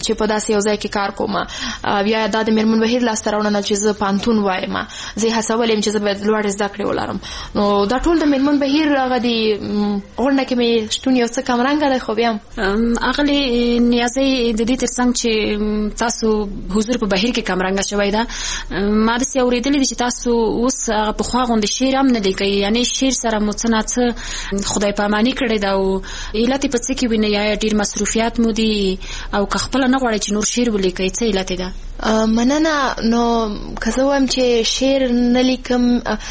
چې په داسې یو ځای کې کار کوم بیا دا د میرمن بهیر لاسته راوړنه چې زه پانتون وایم زه هڅول یم چې زه باید لوړ زده کړې ولرم نو دا ټول د میرمن بهیر هغه د غونډه کې مې شتون یو څه کمرنګه دی خو بیا اغلې نیازۍ د دې ترڅنګ چې تاسو حضور په بهیر کې کمرنګه شوی ده ما داسې اورېدلي دي چې تاسو اوس هغه پخوا غوندې شعر هم نه لیکئ یعنې شعر سره مو څه نه څه خدای پاماني کړې ده او علت یې په څه کې وینئ یا ډېر مصروفیات مو دي او که خپله نه غواړئ چې نور شعر ولیکئ څه علت یې ده مننه نو که زه وایم چې شعر نه لیکم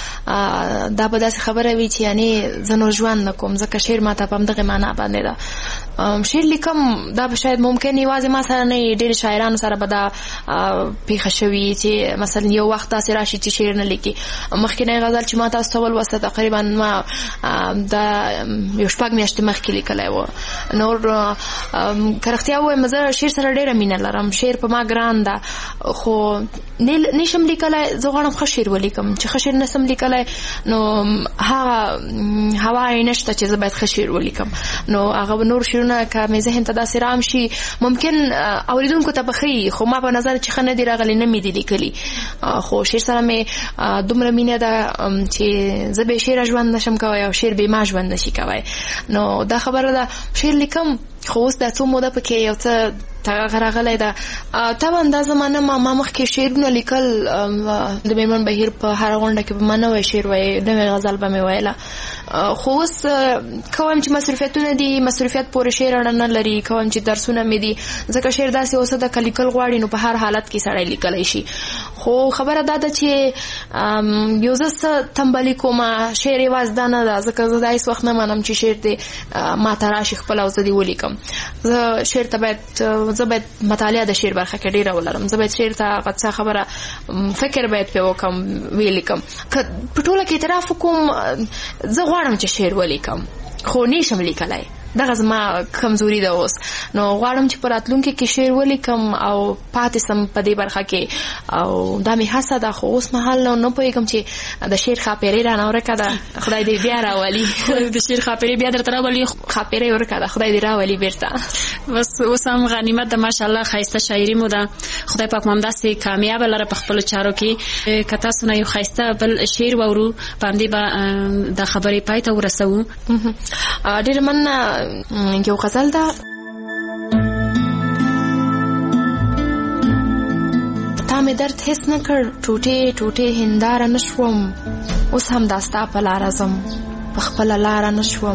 دا به داسې خبره وي چې یعنې زه نور ژوند نه کوم ځکه شعر ما ته په همدغې معنا باندې ده شعر لیکم دا به شاید ممکن یوازې ما سره نه ډېرې شاعرانو سره به دا پیښه شوي چې مثلا یو وخت داسې راشي چې شعر نه لیکي مخکینی غزل چې ما تاسو ته ولوسته تقریبا ما دا یو 6 میاشتې مخکې لیکلی و نور که رښتیا ووایم زه شعر سره ډېره مینه لرم شعر په ما ګران ده خو نشم لیکلی زه غواړم ښه شعر ولیکم چې ښه شعر نسم لیکلی نو هغه هوا یې نشته چې زه باید ښه شعر ولیکم نو هغه نور شعرونه که مې ذهن ته داسې رام شي ممکن اوریدونکو ته به ښه خو ما په نظر چې ښه نه دي راغلي نه مې دي لیکلي خو شعر سره مې دومره مینه ده چې زه بې شعره ژوند نشم کوی او شعر بې ما ژوند نشي کوی نو دا خبره ده شعر لیکم خو اوس دا څو موده پکې یو څه تغیر راغلی ده طبعا دا زمانه ما مخکې شعرونه لیکل د میرمن بهیر په هره غونډه کې به ما نوی شعر وایي نوی غزل به مې ویله خو اوس کوم چې مصروفیتونه دي مصروفیت پورې شعر اړه نه لري کوم چې درسونه مې دي ځکه شعر داسې اوسه ده که لیکل غواړي نو په هر حالت کې سړی لیکلی شي خو خبره دا ده چې یو زه څه تنبلي کوم شعر یوازې دا نه ده ځکه زه دا هېڅ وخت نه منم چې شعر دې ما ته راشي خپله او زه دې ولیکم زه شعر ته زه باید مطالعه د شعر برخه کې ډېره ولرم زه باید شعر ته هغه څه خبره فکر باید پرې وکړم ولیکم که په ټوله کې اعتراف وکړم زه غواړم چې شعر ولیکم خو نشم لیکلی دغه زما کمزوري ده اوس نو غواړم چې په راتلونکي کې شعر ولیکم او پاتې سم په دې برخه کې او دا مې هڅه ده خو اوس مهال نه پوهېږم چې د شعر خاپېرې رانه ورکه ده خدای دې بیا راولي د شعر خاپېرې بیا درته راولي خاپېرې ورکه ده خدای دې راولي بیرته بس اوس هم غنیمت ده ماشاءالله ښایسته شاعري مو ده خدای پاک مو همداسې کامیابه لره په خپلو چارو کې که تاسو نه یو ښایسته بل شعر واورو په همدې به دا خبرې پای ته ورسوو ډېره مننه یو غزل ده تا مې درد هیڅ نه کړ ټوټې ټوټې هنداره نه شوم اوس هم دا ستا په لاره ځم په خپله لاره نه شوم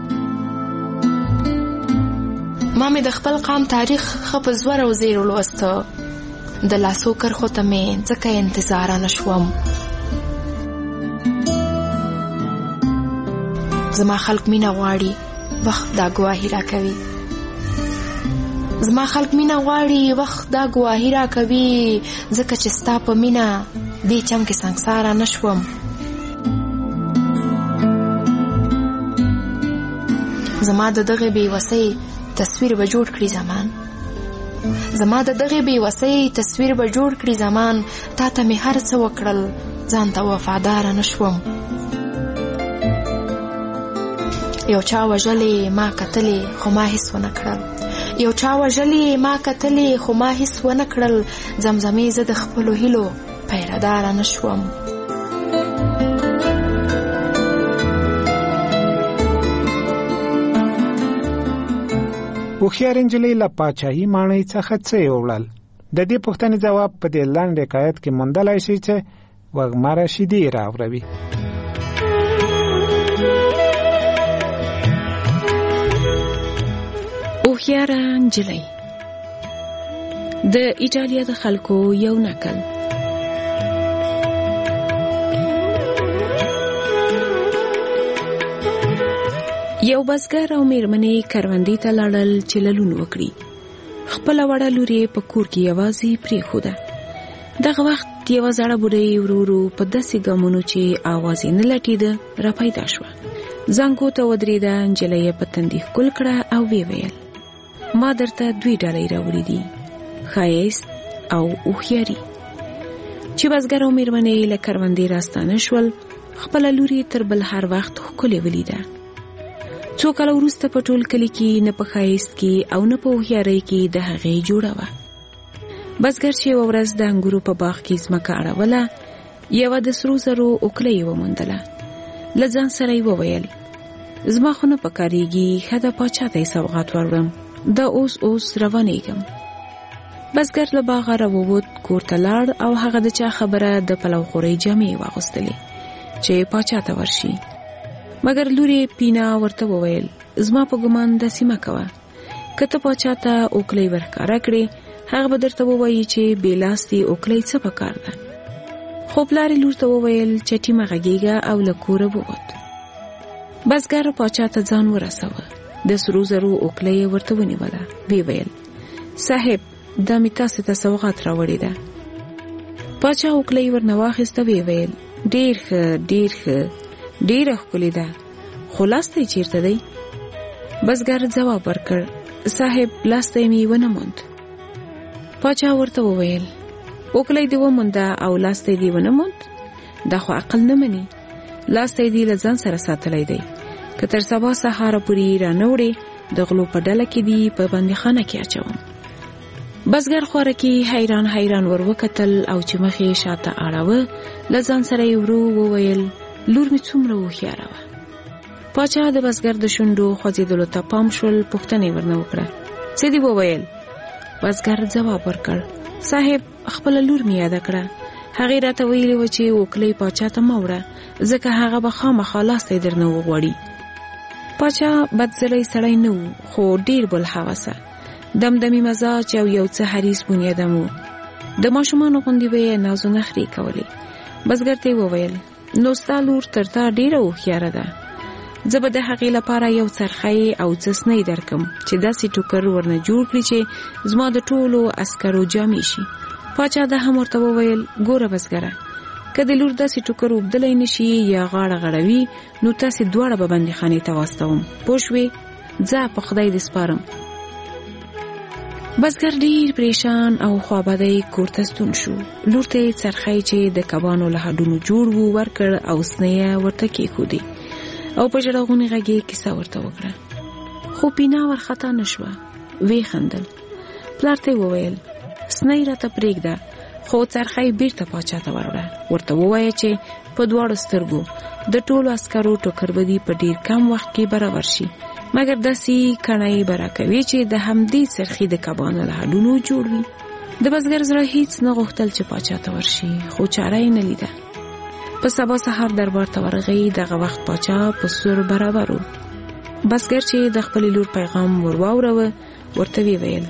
ما مې د خپل قام تاریخ ښه په زور او زیر ولوسته د لاسو کرښو ته مې ځکه انتظاره نه شوم زما خلق مینه غواړي وخت دا گواهی را کوي زما خلق مینه غواړي وخت دا گواهی را کوي ځکه چې ستا په مینه دې چم کې سنګساره نه شوم زما د دغې بېوسۍ تصویر به جوړ کړي زمان زما د دغې بېوسۍ تصویر به جوړ کړي زمان تا ته مې هر څه وکړل ځان ته وفاداره نه شوم یو چا وژلې ما کتلې خو ما هیڅ ونه کړل یو چا وژلې ما کتلې خو ما هیڅ ونه کړل زمزمې زه د خپلو هیلو پیرداره نه شوم هوښیار نجلۍ له پاچاهي ماڼۍ څخه څه یوړل د دې پوښتنې ځواب په دې لنډ حکایت کې موندلی شي چې وږمه شیدې راوړوي هوښیاره نجلۍ د ایټالیا د خلکو یو نکل یو بزګر او میرمنې کروندې ته لاړل چې للون وکړي خپله وړه لور یې په کور کې یوازې پرېښوده دغه وخت یوه زړه بوډۍ ورو ورو په داسې ګامونو چې اواز یې نه لټېده راپیدا شوه زنګو ته ودرېده نجلۍ یې په تندي ښکل کړه او ویې ویل ما درته 2 ډالۍ راوړي دي ښایست او هوښیاري چې بزګر او میرمنې له کروندې راستانه شول خپله لور یې تر بل هر وخت ښکلې ولیده څو کله وروسته په ټول کلي کې نه په ښایست کې او نه په هوښیارۍ کې د هغې جوړه وه. بزګر چې یوه ورځ د انګورو په باغ کې ځمکه اړوله، یوه د سرو زرو اوکله یې وموندله. له ځان سره یې وویل زما خو نه پکارېږي، ښه ده پاچا ته یې سوغات وروړم، دا اوس روانېږم. بزګر له باغه راووت، کور ته لاړ او هغه د چا خبره د پلو خورۍ جامې یې واغوستلې چې پاچا ته ورشي. مګر لور یې پینا ورته وویل زما په ګمان داسې مه کوه، که ته پاچا ته اوکلۍ ورښکاره کړې هغه به درته ووایي چې بې لاستې اوکلۍ څه پکار ده. خو پلار یې لور ته وویل چټي مه غږېږه او له کوره ووت. بزګر پاچا ته ځان ورسوه، د سرو زرو اوکلۍ یې ورته ونیوله. ویې ویل صاحب دا مې تاسې ته سوغات راوړې ده. پاچا اوکلۍ ورنه واخیسته. ویې ویل ډېر ښه ډېر ښه، ډېره ښکلې ده، خو لاستی چیرته دی؟ بزګر ځواب ورکړ صاحب لاستی مې ونه موند. پاچا ورته وویل اوکلۍ دې ومونده او لاستی دې ونه موند؟ دا خو عقل نه مني. لاستی دې له ځان سره ساتلی دی، که تر سبا سهاره پورې رانه وړې د غلو په ډله کې دې په بندیخانه کې اچوم. بزګر خوارکي حیران حیران ور وکتل او چې مخ یې شاته اړوه، له ځان سره یې ورو وویل لور مې څومره هوښیاره وه. پاچا د بزګر د شونډو خوځېدلو ته پام شول، پوښتنه یې ورنه وکړه څه دې وویل؟ بزګر ځواب ورکړ صاحب خپله لور مې یاده کړه، هغې راته ویلې وه چې اوکلۍ پاچا ته مه وړه، ځکه هغه به خامخا لاستی درنه وغواړي. پاچا بدزلی سړی نه و، خو ډېر بلحوثه، دمدمي مزاج او یو څه حریص بنیادم و. د ماشومانو غوندې به یې ناز و نخرې کولې. بزګر ته یې وویل نو ستا لور تر تا ډېره هوښیاره ده، زه به د هغې لپاره یو څرخی او څه سنۍ درکم چې داسې ټوکر ورنه جوړ کړي چې زما د ټولو عسکرو جامې شي. پاچا دا هم ورته وویل ګوره بزګره، که د لور داسې ټوکر اوبدلی نشي یا غاړه غړوي نو تاسې دواړه به بندیخانې ته واستوم، پوه شوې؟ ځه په خدای دې سپارم. بزګر ډیر پریشان او خوابدی کور ته ستون شو. لور ته یې څرخی چې د کبانو له هډونو جوړ و ورکړ او سنیه ورته کېښودې او په ژړغونې غږ یې کیسه ورته وکړه. خو پینا ورخطا نه شوه، ویې خندل. پلار ته یې وویل سنۍ راته پرېږده، خو څرخی بیرته پاچا ته وروړه، ورته ووایه چې په دواړو سترګو د ټولو عسکرو ټوکر به دې په ډیر کم وخت کې برابر شي، مګر داسې کڼی به راکوي چې د همدې څرخي د کبانو له هډونو جوړ وي. د بزګر زړه هیڅ نه غوښتل چې پاچا ته ورشي، خو چاره یې نه لیده. په سبا سهار دربار ته ورغی. دغه وخت پاچا په سور برابر و. بزګر چې د خپلې لور پیغام ورواوروه ورته ویې ویل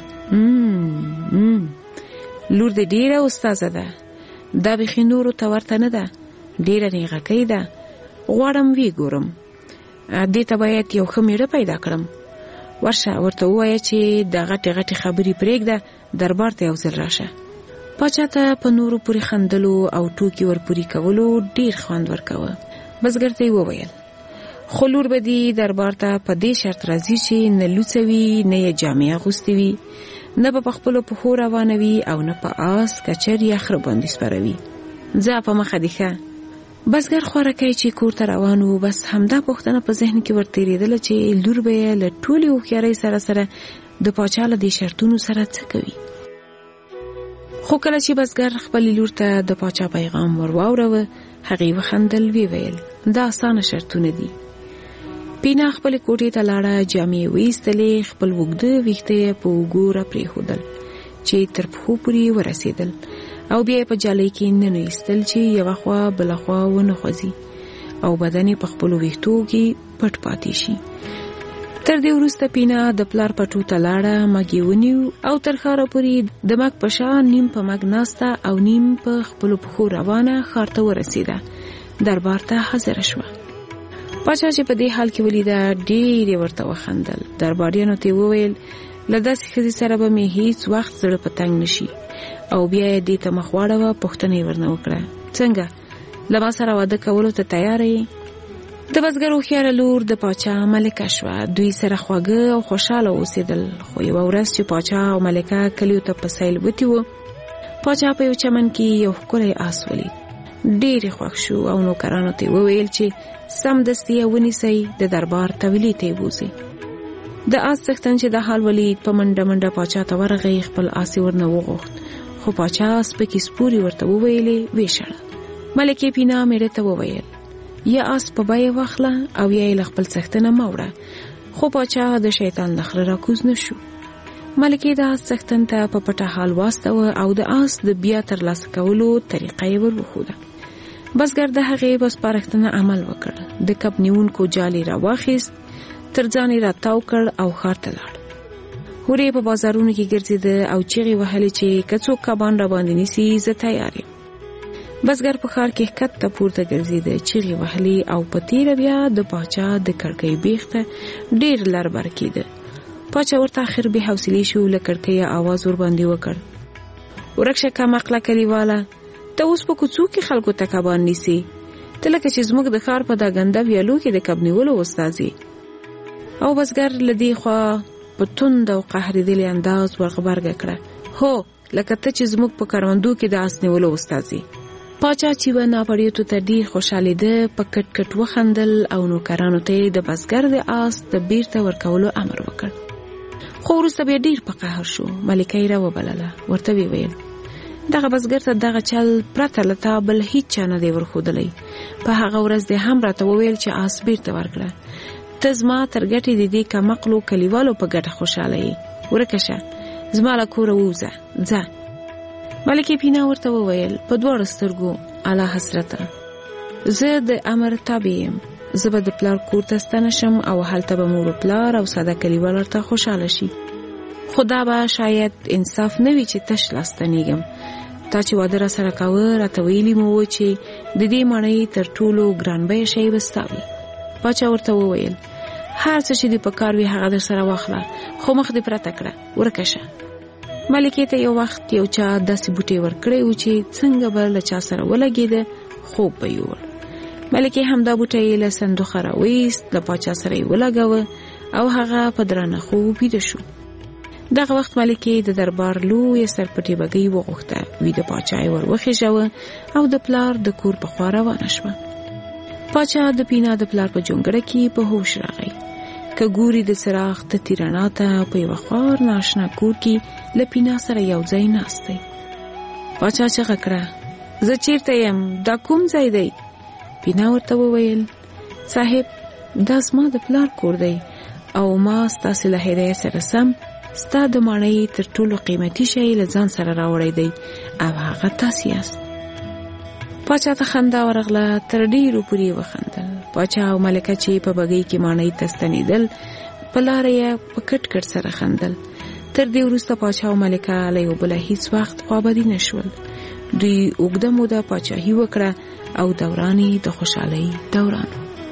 لور دې ډیره استاذه ده، دا بیخي نورو ته ورته نه ده، ډیره نیغکۍ ده، غواړم وی ګورم، دې ته باید یو ښه میړه پیدا کړم. ورشه ورته ووایه چې د غټې غټې خبرې پرېږده، دربار ته یو ځل راشه. پاچا ته په نورو پورې خندلو او ټوکې ورپورې کولو ډیر خوند ورکوه. بزګر ته یې وویل خو لور به دې دربار ته په دې شرط راځي چې نه لوڅه وي، نه یې جامې اغوستې وي، نه به په خپلو پښو روانه وي او نه په آس کچر یا خره باندې سپروي. ځه په مخه دې ښه. بزګر خوارکی چې کور ته روان و، بس همدا پوښتنه په ذهن کې ورتېرېدله چې لور به یې له ټولې هوښیارۍ سره سره د پاچا له دې شرطونو سره څه کوي. خو کله چې بزګر خپلې لور ته د پاچا پیغام ورواوروه، هغې وخندل. ویې ویل دا اسانه شرطونه دي. پینا خپلې کوټې ته لاړه، جامې یې وایستلې، خپل اوږده ویښته یې په اوږو راپرېښودل چې تر پښو پورې ورسېدل او بیا یې په جالۍ کې ننویستل چې یوه خوا بله خوا ونه خوځي او بدن یې په خپلو ویښتو کې پټ پاتې شي. تر دې وروسته پینا د پلار پټو ته لاړه، مږ یې ونیو او تر ښاره پورې د مږ په شا نیم په مږ ناسته او نیم په خپلو پښو روانه ښار ته ورسېده. دربار ته حاضره شوه. پاچا چې په دې حال کې ولیده ډېر یې ورته وخندل. درباریانو ته یې وویل له داسې ښځې سره به مې هیڅ وخت زړه په تنګ نشي او بیا یې دې ته مخ واړوه. پوښتنه یې ورنه وکړه څنګه له ما سره واده کولو ته تیاره یې؟ د بزګر هوښیاره لور د پاچا ملکه شوه. دوی سره خواږه او خوشحاله اوسېدل. خو یوه ورځ چې پاچا او ملکه کلیو ته په سیل وتي وو، پاچا په یو چمن کې یو ښکلی آس ولید. ډېر خوښ شو او نوکرانو ته وویل چې سمدستي ونیسئ د دربار طویلې ته بوزي. د آس څښتن چې د حال ولید په منډه منډه پاچا ته ورغی، خپل آس ورنه وغوښت، خو پاچا سپکې سپورې ورته وویلې ویشړه. ملکې پینا میړه ته وویل یا آس په بیه واخله او یا یې له خپل څښتنه مه وړه، خو پاچا د شیطان له خره راکوز نه شو. ملکې د آس څښتن ته په پټه حال واستوه او د آس د بیا ترلاسه کولو طریقه یې ور وښوده. بزګر د هغې په سپارښتنه عمل وکړ، د کب نیونکو جال یې راواخیست، تر ځان یې راتاو کړ او ښار ته لاړ. هورې په بازارونو کې ګرځېده او چیغې وهلې چې که څوک کبان راباندې نیسي زه تیار یم. بزګر په ښار کې ښکته پورته ګرځېده، چیغې وهلې او په تېره بیا د پاچا د کړکۍ بیخ ته ډېر لر بر کېده. پاچا ورته آخر بې حوصلې شو، له کړکۍ آواز ورباندې وکړ ورک شه کمعقله کلیواله، ته اوس په کوڅو کې خلکو ته کبان نیسي، ته لکه چې زموږ د ښار په دا ګنده ویالو کې د کب نیولو استازي. او بزګر له دې خوا په توند او قهرېدلي انداز ورغبرګه کړه، هو لکه ته چې زموږ په کروندو کې د آس نیولو استازي. پاچا چې و ناپړیتو ته ډېر خوشحالېده، په کټ کټ وخندل او نوکرانو ته د بزګر د آس د بیرته ورکولو امر وکړ. خو وروسته بیا ډېر په قهر شو. ملکه یې راوبلله، ورته ویې ویل دغه بزګر ته دغه چل پرته له تا بل هیڅ چا نه دی ورښودلی. په هغه ورځ دې هم راته وویل چې آس بیرته ورکړه. ته زما تر ګټې د دې کمقلو کلیوالو په ګټه خوشحاله یې. ورکه شه، زما له کوره ووځه، ځه. ملکې پینا ورته وویل په دواړو سترګو اعلی حضرته، زه د امر تابع یم، زه به د پلار کور ته ستنه شم او هلته به مور و پلار او ساده کلیوال ورته خوشحاله شي. خو دا به شاید انصاف نه وي چې تش لاس ستنېږم. تا چې واده را سره کاوه راته ویلي مو و چې د دې ماڼۍ تر ټولو ګران بیه شی به ستا وي. پاچا ورته وویل هر څه چې دې په کار وي هغه در سره واخله، خو مخ دې پرته کړه، ورکه شه. ملکې ته یو وخت یو چا داسې بوټی ورکړی و چې څنګه به له چا سره ولګېده خوب به یوړ. ملکې همدا بوټی له صندوقه راویست، له پاچا سره یې ولګاوه او هغه په درانه خوب ویده شو. دغه وخت ملکې د دربار لویه سرپټې بګۍ وغوښته، ویده پاچا یې ور وخېژاوه او د پلار د کور په خوا روانه شوه. پاچا د پینا د پلار په جونګړه کې په هوش راغی، که ګوري د څراغ د تیرڼا ته په یوه خوار ناشنا کور کې له پینا سره یو ځای ناست دی. پاچا چغه کړه زه چیرته یم، دا کوم ځای دی؟ پینا ورته وویل صاحب دا زما د پلار کور دی او ما ستاسې له هدایت سره سم ستا د ماڼۍ تر ټولو قیمتي شی له ځان سره راوړی دی او هغه تاسې یاست. پاچا ته خندا ورغله، تر ډېرو پورې وخندل. پاچا او ملکه چې په بګۍ کې ماڼۍ ته ستنېدل په لاره یې په کټ کټ سره خندل. تر دې وروسته پاچا او ملکه له یو بله هیڅ وخت خوابدي نه شول. دوی اوږده موده پاچاهي وکړه او دوران یې د خوشحالۍ دوران.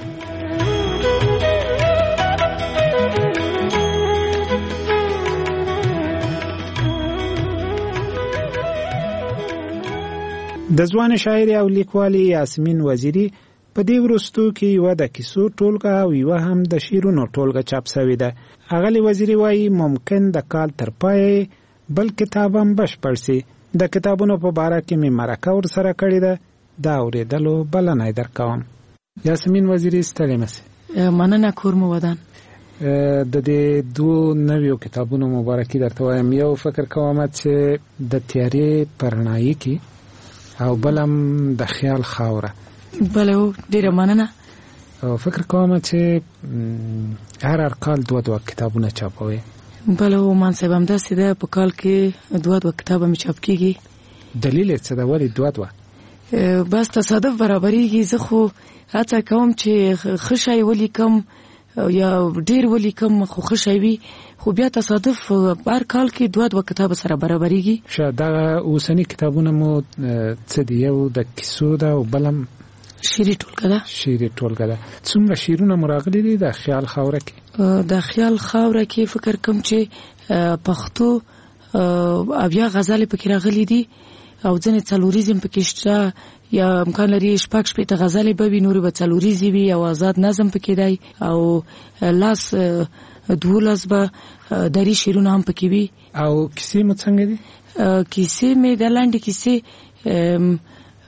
د ځوان شاعر او لیکوالې یاسمین وزیری په دې وروستو کې یو د کیسو ټولګه او یو هم د شعرونو ټولګه چاپ شوې ده. اغلی وزیری وایي ممکن د کال تر پای بل کتاب هم بشپړ شي. د کتابونو په باره کې مې مرکه ورسره کړې ده، دا اورېدلو بلنه درکوم. یاسمین وزیری ستړې مه شئ. مننه کور مو ودان. د دې دوه نویو کتابونو مبارکي درته وایم. یو فکر کوم چې د تیارې پرنایي کې او بلم د خیال خاوره. بله ډیره مننه. او فکر کوم چې هر کال دوه کتابونه چاپوي. بله مان صاحب همداسې ده، په کال کې دوه کتابه مې چاپ کېږي. دلیل یې څه ده ولې دوه؟ بس تصادف برابرېږي. زه خو هڅه کوم چې ښه شی ولیکم یا ډیر ولیکم، خو ښه شی وي، خو بیا تصادف هر کال کې دوه کتاب سره برابرېږي. دغه اوسني کتابونه مو څه دي؟ یو د کیسو ده او بلم شعري ټولګه ده. شعري ټولګه ده. څومره شعرونه مو راغلي دي د خیال خاوره کې؟ د خیال خاوره کې فکر کوم چې پښتو اویا غزلې پکې راغلي دي او ځینې څلوریزم پکې شته، یا امکان لري شپږ شپېته غزلې به وي، نورې به څلوریزې وي، او آزاد نظم پکې دی، او لاس 12 به دري شعرونه هم پکې وي. او کیسې مو څنګه دي؟ کیسې مې د لاندې کیسې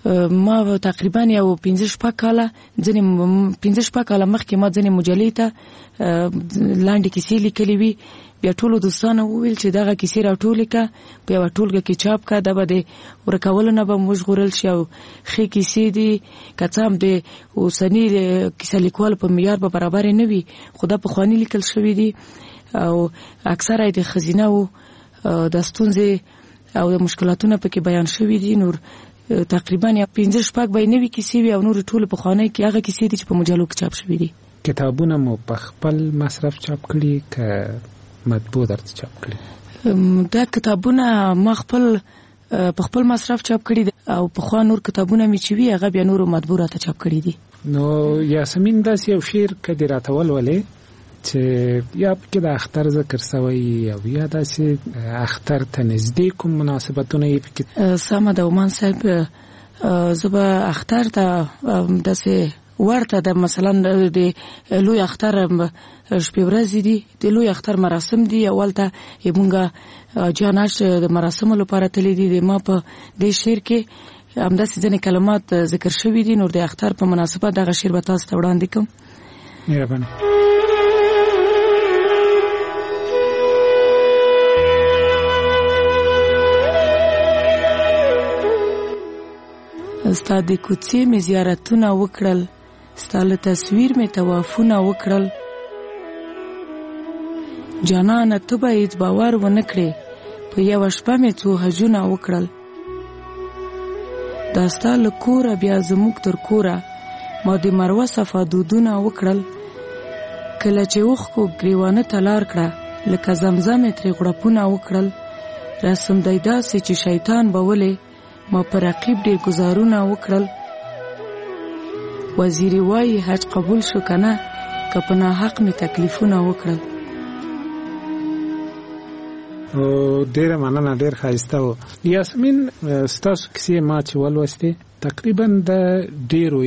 ما تقریبا یو 15 کاله مخکې ما ځنې مجلې ته لاندې کیسې لیکلې وي. بیا ټولو دوستانو وویل چې دغه کیسې راټولې که په یوه ټولګه کې چاپ که، دا به د ورکولو نه به وژغورل شي او ښې کیسې دي. که څه هم د اوسني کیسه لیکوالو په معیار به برابرې نه وي، خو دا پخواني لیکل شوي دي او اکثره یې د ښځینه وو د ستونزې او د مشکلاتونه پکې بیان شوي دي. نور تقریبا 15 به نوې کیسې وي او نور ټول پخوانۍ کې هغه کیسې دي چې په مجلو کې چاپ شوي دي. کتابونه مو په خپل مصرف چاپ کړي که مطبوع درته چاپ کړي؟ دا کتابونه ما په خپل مصرف چاپ کړي او پخوا نور کتابونه مې چې وي هغه بیا نورو مطبوع راته چاپ کړي دي. نو یاسمین داسې یو شعر که دې راته ولولې چې یا پکې د اختر ذکر سوی او یا داسې اختر ته نږدې کوم مناسبتونه یې پکې؟ سمه ده عمان صاحب، زه به اختر ته داسې ورته د مثلا د لوی اختر شپې ورځې دي، د لوی اختر مراسم دي. اول ته مونږ جاناش د مراسمو لپاره تللی دي. ما په دې شعر کې همداسې ځینې کلمات ذکر شوي دي. نور د اختر په مناسبت دغه شعر به تاسو ته وړاندې کوم. مهرباني. ستا د کوڅې مې زیارتونه وکړل، ستا له تصویر مې طوافونه وکړل. جانانه ته به هېڅ باور ونه کړې، په یوه شپه مې څو حجونه وکړل. دا ستا له کوره بیا زموږ تر کوره ما د مروه صفا دودونه وکړل. کله چې اوښکو ګریوانه ته لار کړه، لکه زمزم یې ترې غړپونه وکړل. رسم دی داسې چې شیطان به ولې ما پر رقیب ډېر ګزارونه وکړل. وزیری وایي حج قبول شو کنه، که په ناحق مې تکلیفونه وکړل. ډېره مننه، ډېر ښایسته و. یاسمین ستاسو کیسې ما چې ولوستې تقریبا د ډېرو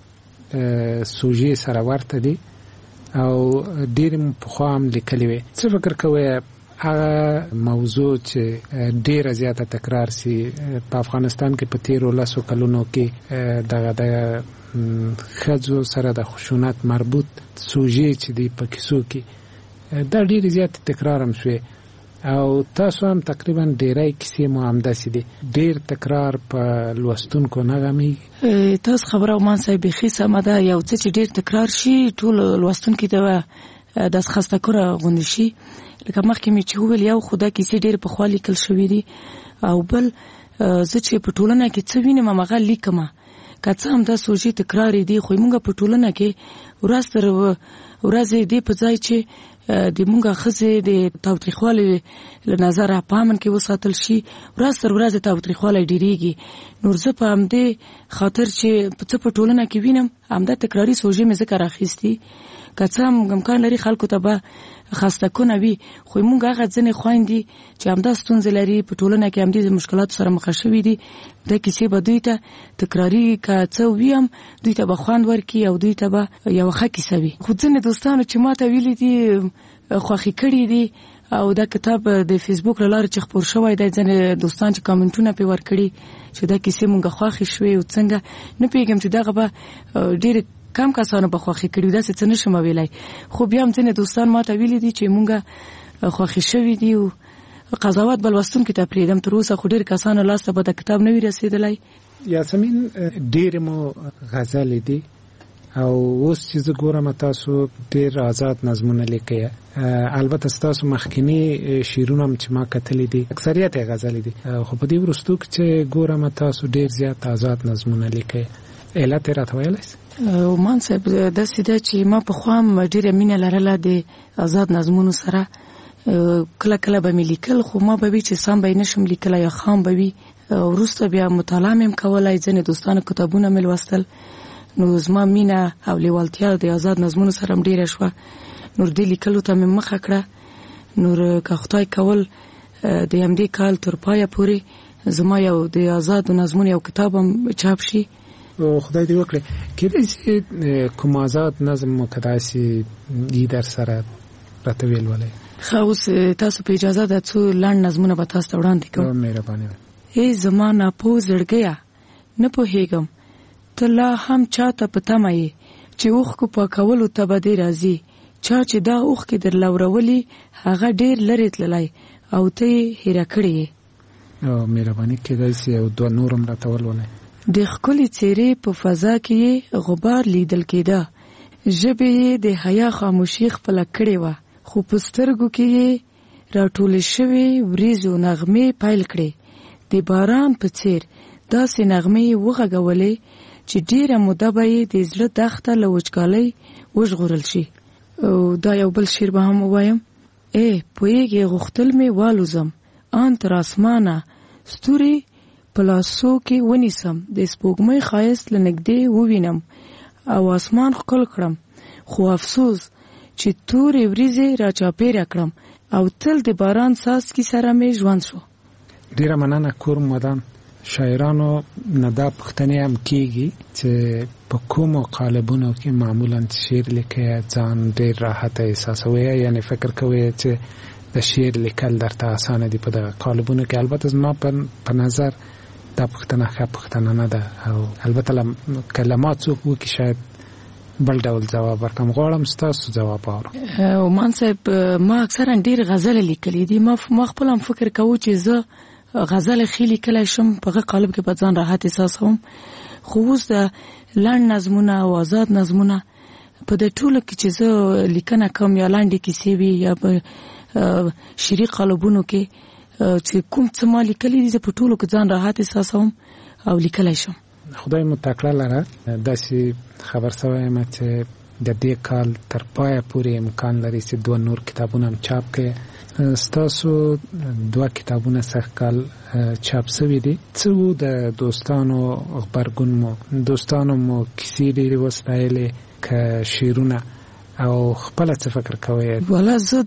سوژې سره ورته دي او ډېرې مو پخوا هم لیکلې وې. څه فکر کوئ هغه موضوع چې ډیره زیاته تکرار سي په افغانستان کې په تیرو 10 کلونو کې دغه د ښځو سره د خشونت مربوط سوژې چې دی په کیسو کې دا ډیره زیاته تکرار هم شوی او تاسو هم تقریبا ډیرای کیسې مو همداسې دي، ډیر تکرار په لوستونکو نغمي. تاسو خبره ومان صاحب بخي سمه ده، یو څه چې ډیر تکرار شي ټول لوستونکو ته د خسته کوره غونډ شي. لکه مخکې مې چې وویل یو خدا کیسې ډېر پخوا لیکل شوي دي او بل زه چې په ټولنه کې څه وینم هغه لیکم. که څه هم دا سوژې تکرارې دي خو موږ په ټولنه کې ورځ تر ورځې دې په ځای چې د موږ ښځې د تاوتریخوالي له نظره په امن کې وساتل شي، ورځ تر ورځې تاوتریخوالی ډېرېږي. نور زه په همدې خاطر چې څه په ټولنه کې وینم همدا تکراري سوژې مې ځکه راخیستي. که څه هم امکان لري خلکو ته به خسته کونه وي خو موږ هغه ځینې خویندې چې همدا ستونزې لري په ټولنه کې همدې مشکلاتو سره مخ شوي دي، دا کیسې به دوی ته تکراري که څه ویم دوی ته به خوند ورکړي او دوی ته به یوه ښه کیسه وي. خو ځینې دوستانو چې ما ته ویلي دي خوښې کړي دي او دا کتاب د فیسبوک له لارې چې خپور شوی دی ځینې دوستان چې کامنټونه پرې ورکړي چې دا کیسې مونږ خوښې شوې او څنګه نه پوهېږم چې دغه به ډېرې کم کسانو به خوښې کړي، داسې څه نشم ویلی. خو بیا هم ځینې دوستان ما ته ویلي دي چې مونږ خوښې شوي دي او قضاوت به لوستونکي ته پرېږدم. تر اوسه خو ډېر کسانو لاسته به د کتاب نه وي رسېدلی. یاسمین ډېرې مو غزلې دي او اوس چې زه ګورم تاسو ډېر آزاد نظمونه لیکئ. البته ستاسو مخکینی شعرونه هم چې ما کتلي دي اکثریت یې غزلې دي، خو په دې وروستو کې چې ګورم تاسو ډېر زیات آزاد نظمونه لیکئ. علت یې راته ویلی شئ؟ عمان صاحب داسې ده چې ما پخوا هم ډېره مینه لرله د آزاد نظمونو سره. کله کله به مې لیکل خو ما به وي چې سم به یې نشم لیکلی یا خام به وي. وروسته بیا مطالعه مې هم کولی، ځینې دوستانو کتابونه مې لوستل، نو زما مینه او لیوالتیا د آزاد نظمونو سره هم ډېره شوه. نور دې لیکلو ته مې مخه کړه. نور که خدای کول د همدې کال تر پایه پورې زما یو د آزاد نظمونو یو کتاب هم چاپ شي. خدای دې وکړي. کېدای شي کوم آزاد نظم مو که داسې دي در سره راته ویلولی؟ ښه اوس تاسو په اجازه ده څو لنډ نظمونه به تاسو ته وړاندې کوم. مهرباني. ای زما ناپوه زړګیه نه پوهېږم ته لا هم چاته په تمه یې چې اوښکو پاکولو ته به دې راځي. چا چې دا اوښکې در لورولي هغه ډېر لرې تللی او ته یې هېره کړې یې. مهرباني کېدای سي یو دوه نور هم راته ولولئ. د ښکلې څېرې په فضا کې یې غبار لیدل کېده. ژبې یې د حیا خاموشي خپله کړې وه، خو په سترګو کې یې راټولې شوې وریځو نغمې پیل کړې. د باران په څېر داسې نغمې یې وغږولې چې ډېره موده به یې د زړه دښته له وچکالۍ وژغورل شي. دا یو بل شعر به هم ووایم. پوهېږې غوښتل مې والوزم ان تر اسمانه، ستوري په لاسو کې ونیسم، د سپوږمۍ ښایست له نږدې ووینم او اسمان ښکل کړم. خو افسوس چې تورې وریځې را چاپېره کړم او تل د باران څاڅکي سره مې ژوند شو. ډېره مننه کور مدان. شاعرانو نه دا پوښتنې هم کېږي چې په کومو قالبونو کې معمولا شعر لیکئ، ځان ډېر راحت احساسوئ، یعنې فکر کوئ چې د شعر لیکل درته اسانه دي په دغه قالبونو کې. البته زما په نظر دا پوښتنه ښه پوښتنه نه ده، او البته کلمات څوک وکړي شاید بل ډول جواب ورکړم. غواړم ستاسو جواب واورم. عمان صاحب، ما اکثرا ډېر غزل لیکلي دي. ما خپل هم فکر کوم چې زه غزل ښې لیکلی شم، په هغه قالب کې به ځان راحت احساسوم. خو اوس د لنډ نظمونه او آزاد نظمونه په دې ټولو کې چې زه لیکنه کوم، یا لنډې کیسې وي یا په شعري قالبونو کې چې کوم څه ما لیکلي دي، زه په ټولو کې ځان راحت احساسوم او لیکلی شم. خدای مو تکړه لره. داسې خبر شوی یم چې د دې کال تر پایه پورې امکان لري چې 2 نور کتابونه هم چاپ کړي. ستاسو 2 کتابونه سږکال چاپ شوي دي. څه و د دوستانو غبرګون مو؟ دوستانو مو کیسې ډېرې وستایلې که شعرونه، او خپله څه فکر کوئ؟ والا زه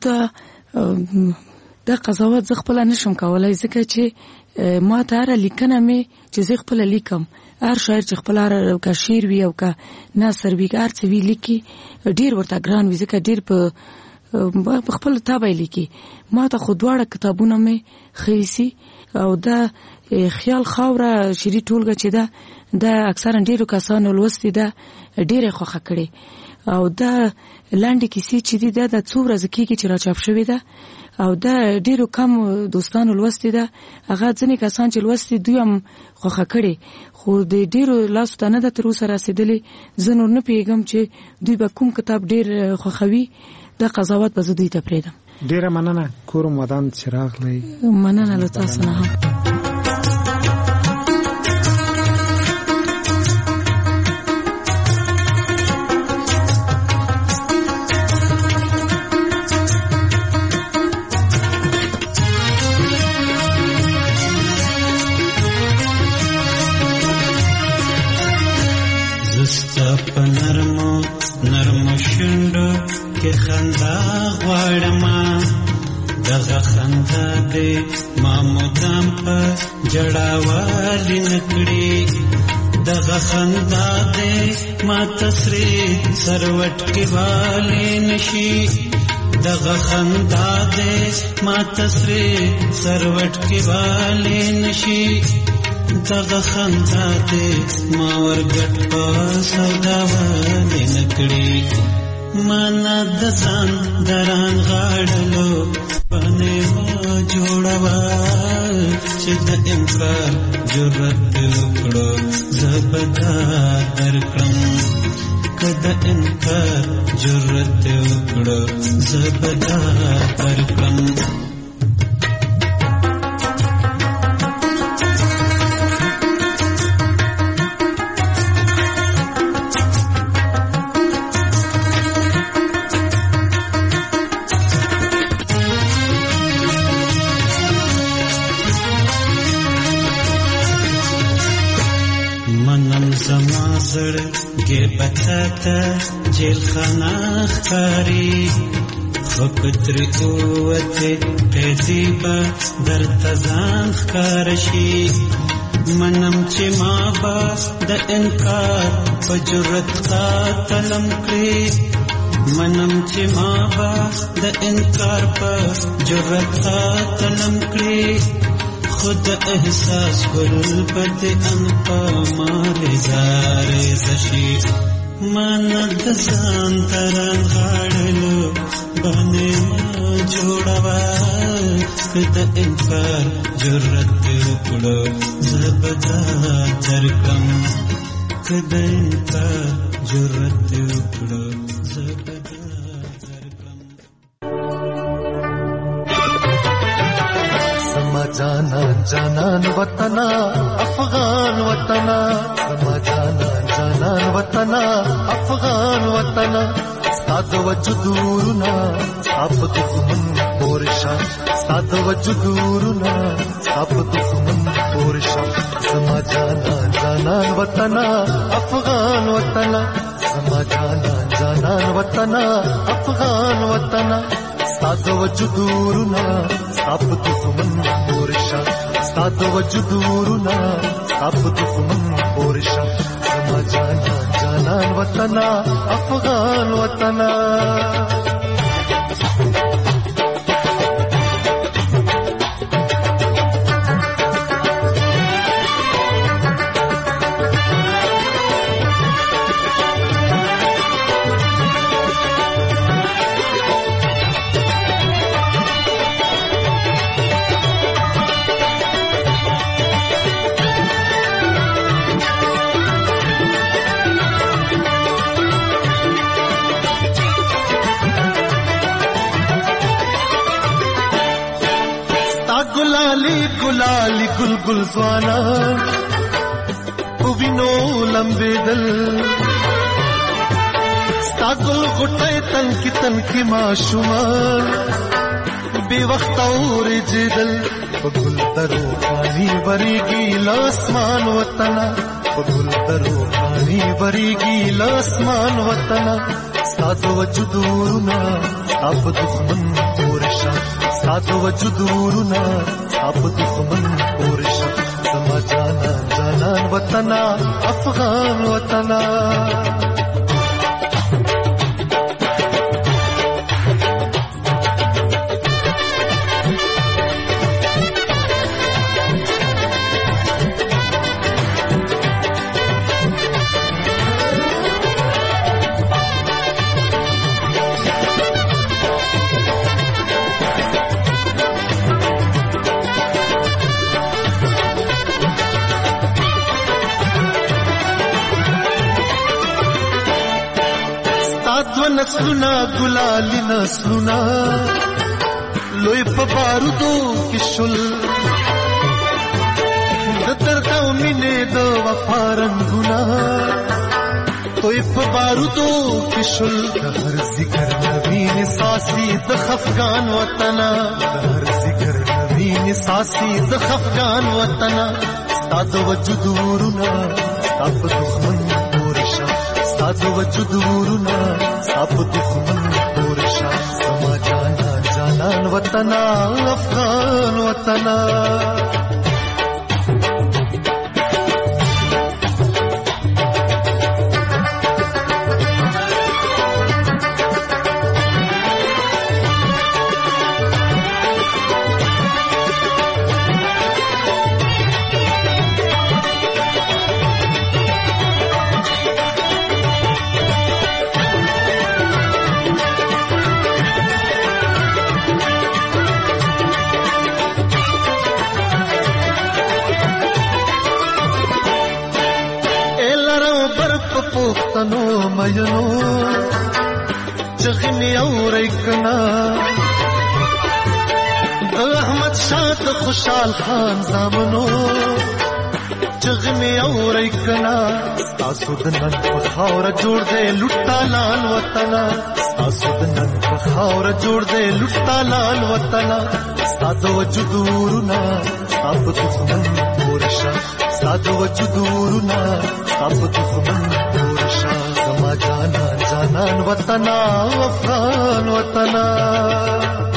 دا قضاوت زه خپله نشم کولی، ځکه چې ما ته هره لیکنه مې چې زه خپله لیکم، هر شاعر چې خپل که شعر وي او که نثر وي، هر څه وي لیکي، ډېر ورته ګران وي، ځکه ډېر په خپل طبع لیکي. ما ته خو 2 کتابونه مې ښه او دا خیال خاوره شعري ټولګه چې ده، دا اکثرا ډېرو کسانو لوستې ده، ډېره خوښه کړې. او دا لنډې کیسې چې دي دا د څو ورځې کېږي چې راچاپ شوې ده، او دا ډېرو کم دوستانو لوستې ده. هغه ځینې کسان چې لوستې دوی هم خوښه کړې، خو د ډېرو لاسو ته نه ده تر اوسه رسېدلې. زه نور نه پوهېږم چې دوی به کوم کتاب ډېر خوښوي. دا قضاوت به زه دوی ته پرېږدم. ډېره مننه کور مدان چې راغلی. مننه له تاسو نه هم. په نرمو شونډو کې خندا غواړم، دغه خندا دې ما مدام په جړاوالي نکړي، دغه خندا دې ما تسري سروټ کې والي نشي، دغه خندا دې ما تسري سروټ کې والي نشي، دغه خندا دې ما ورګټ په سودا والي نکړي. مانا د ځان دران غاړلو باندې ما جوړوا چې د انکار جرأت وکړو زبدا درکړم، کله انکار جرأت وکړو زبدا درکړم. بتاتا جیل خانه خکاری خپتر قوته قیدیبا در تزان خکارشی، منم چې ما با د انکار په جرأت قاتلم کړی، منم چې ما با د انکار په جرأت قاتلم کړی، خود احساس گل پد ان پا مارے زارے زشی من دسان تران غاڑلو بنے ما جوڑوا کد انکار جرت اکڑو زبدا درکم کد انکار جرت اکڑو زبدا जाना जानान वतना अफगान वतना समा जाना जानान वतना अफगान वतना साद वजुदूरना आप दुश्मन पोरशा साद वजुदूरना आप दुश्मन पोरशा समा जाना जानान वतना अफगान वतना समा जाना जानान वतना अफगान वतना साद वजुदूरना आप दुश्मन पोरशा साद वजुदूरना आप दुश्मन पोरशा समा जाना जानान वतना अफगान वतना गुलाली गुलगुल स्वाना उविनो लंबे दल स्तागुल गुटे तन की माशुमार बेवक्त और जिदल गुल दरो पानी बरीगी लासमान वतना गुल दरो पानी बरीगी लासमान वतना साद वजुदूरना आप दुश्मन पोरशा साद वजुदूरना आप दुश्मन पोरशा समा जाना जानान वतना अफगान वतना नस्लुना गुलाली नस्लुना लोई बारूदो किशुल दर्दा मिने दो वफारंगुना तोई बारूदो किशुल हर जिक्र नवीन सासी दखफगान वतना हर जिक्र नवीन सासी दखफगान वतना साद वजुदूरना साब दुश्मन पोरशा साद वजुदूरना आप दुश्मन पोरशा समा जाना जानान वतना अफगान वतना पोख्तनो मयनो चगनी और एकना अहमद शाह खुशाल खान जामनो चगनी और एकना आसुदनन पखावर जोड़ दे लुट्टा लाल वतना आसुदनन पखावर जोड़ दे लुट्टा लाल वतना साद वजुदूरना आप दुश्मन पोरशा साद वजुदूरना आप दुश्मन पोरशा समा जाना जानान वतना अफगान वतना